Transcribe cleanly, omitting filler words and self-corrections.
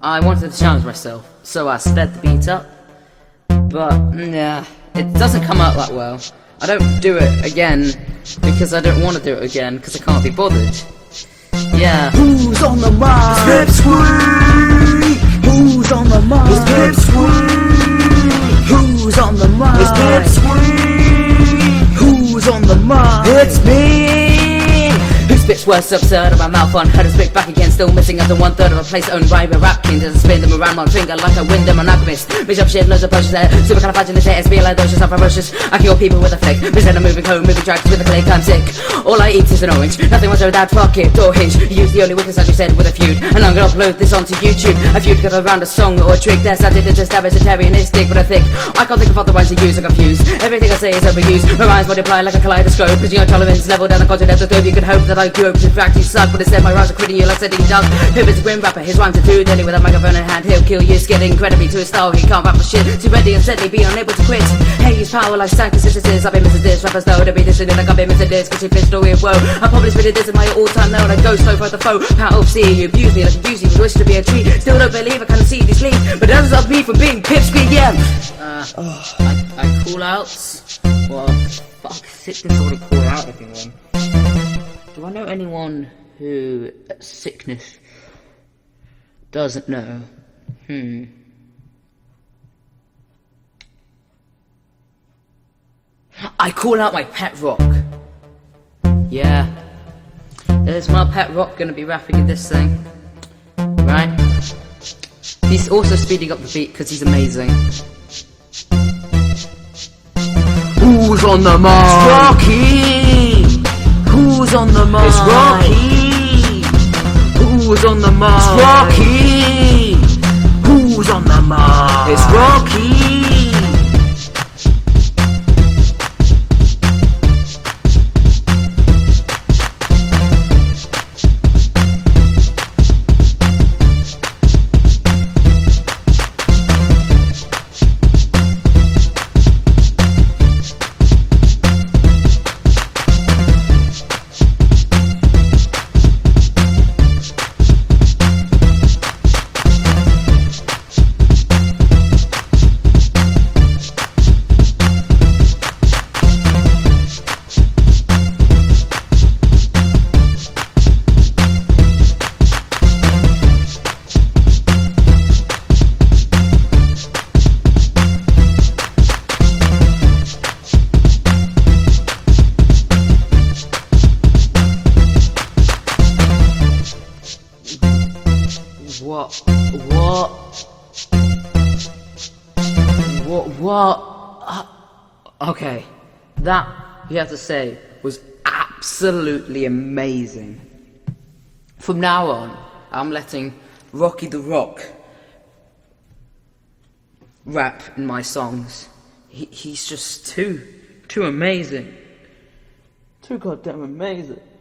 I wanted to challenge myself, so I sped the beat up. But, yeah, it doesn't come out that well. I don't do it again, because I don't want to do it again, because I can't be bothered. Yeah. Who's on the mic? Pipsqueak. Who's on the mic? Pipsqueak. Who's on the mic? Pipsqueak. Who's on the mic? It's me. Who spits words absurd of my mouth on? Heard a spit back again, still missing under 1/3 of a place owned by a rap king. Doesn't spin them around one finger like a wind monogamist. Bitch up shit, loads of potions there. Super kind of fudging the shit, SB like those, I'm ferocious. I kill people with a flick. Instead of moving home, moving tracks with a click, I'm sick. All I eat is an orange. Nothing wants to that, fuck it, door hinge. You use the only weakness as you said with a feud. And I'm gonna upload this onto YouTube. A feud got around a song or a trick. That's I did it just have vegetarianistic, but I think I can't think of other ones to use, I'm confused. Everything I say is overused. My rhymes multiply like a kaleidoscope. Pushing your tolerance level down the continental globe. You could hope that I cope. In fact, you suck, but instead my rhymes are critting you like setting down. Who is a grim rapper? His rhymes are too deadly. With a microphone in hand, he'll kill you. Scaling incredibly to his style, he can't rap for shit. Too ready and steadily, be unable to quit. Hey, his power like stank consistencies. I've been missing this. Rappers know to be dissing like I've been missing this. Cause you bitch story of woe. I probably spitted this in my all-time now. And I go slow for the foe. Power of seeing you abuse me like abuse you. Wish to be a treat. Still don't believe I can see these leaves. But that doesn't stop me from being pipsqueak, yeah. I call outs. Well, fuck, sickness already call out everyone. Do I know anyone who sickness doesn't know? I call out my pet rock. Yeah. There's my pet rock gonna be rapping in this thing. Right? He's also speeding up the beat because he's amazing. Who's on the mic? It's Rocky! Who's on the mic? It's Rocky! Who's on the mic? It's Rocky! Who's on the mic? It's Rocky! What? Okay, that, you have to say, was absolutely amazing. From now on, I'm letting Rocky the Rock rap in my songs. He's just too amazing. Too goddamn amazing.